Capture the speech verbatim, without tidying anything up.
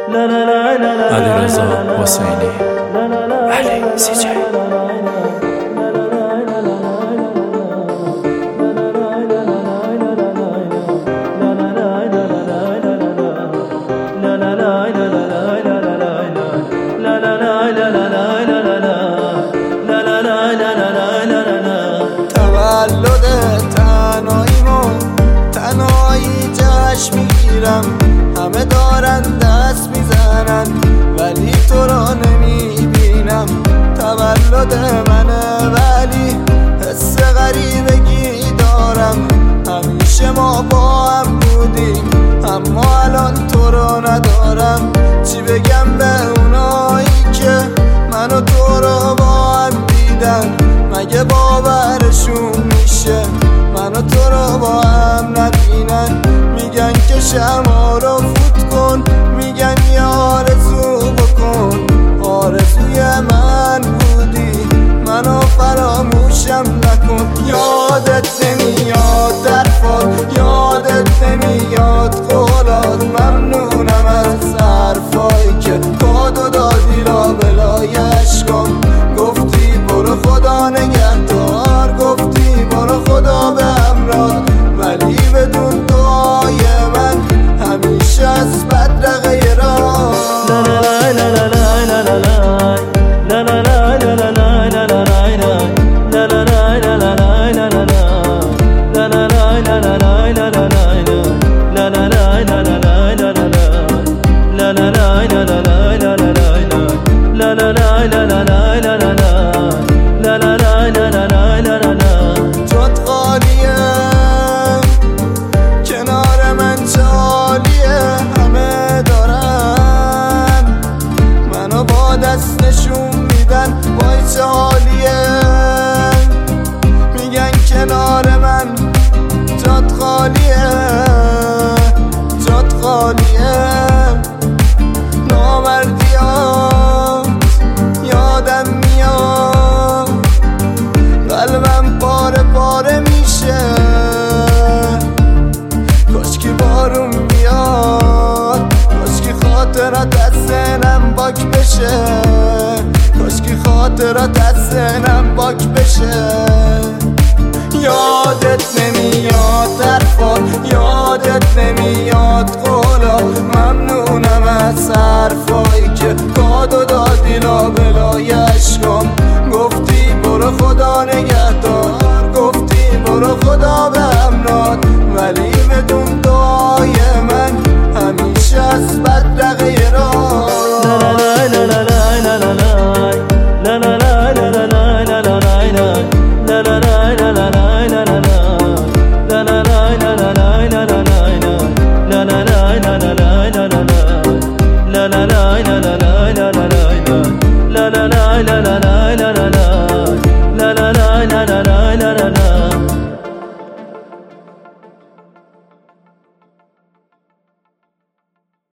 علیرضا حسینی، علی سیجی. تولد تنهاییمو تنهایی جشن میگیرم، همه دارن دست میزنن ولی تو رو نمیبینم. تولد منه ولی حس غریبگی دارم، همیشه ما با هم بودیم اما الان تو رو ندارم. چی بگم به اونایی که منو تو رو با هم دیدن، مگه باورشون میشه منو تو رو با هم نبینن؟ میگن که شمع رو فوت کن، میگن یه آرزو بکن. آرزوی من بودی منو فراموشم نکن. یادت نمیاد درفات، یادت نمیاد قولات. ممنونم از حرفایی که کادو دادی لابلای عشقام. گفتی برو خدا نگهدار، گفتی برو خدا به همراه، ولی بدون دعای من همیشه از بدرقه راه. جات خالیه کنار من، چالیه همه دارن منو با دستشون میدن. وای چه حالیه میگن کنار من. جات خالیه جات خالیه نامردیات یادم میاد، قلبم پاره پاره میشه. کاشکی بارون بیاد، کاشکی خاطرات از ذهنم پاک بشه، کاشکی خاطرات از ذهنم پاک بشه. یادت نمیاد حرفات، یادت نمیاد قولات. ممنونم از حرفایی که کادو دادی لابلای عشقام. گفتی برو خدا نگهدار، گفتی برو خدا به همراه، ولی بدون دعای من همیشه از بدرقه راه. La la la la la la la la la la la la la la la la la